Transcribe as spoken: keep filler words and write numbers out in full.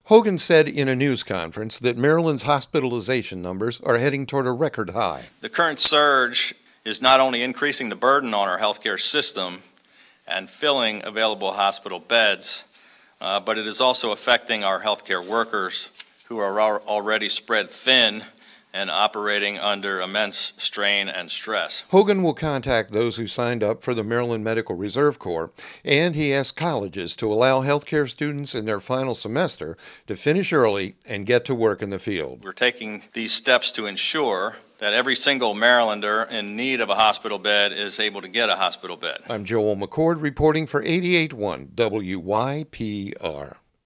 Hogan said in a news conference that Maryland's hospitalization numbers are heading toward a record high. The current surge is not only increasing the burden on our healthcare system and filling available hospital beds, uh, but it is also affecting our healthcare workers who are al- already spread thin and operating under immense strain and stress. Hogan will contact those who signed up for the Maryland Medical Reserve Corps, and he asked colleges to allow healthcare students in their final semester to finish early and get to work in the field. We're taking these steps to ensure that every single Marylander in need of a hospital bed is able to get a hospital bed. I'm Joel McCord reporting for eighty-eight point one W Y P R.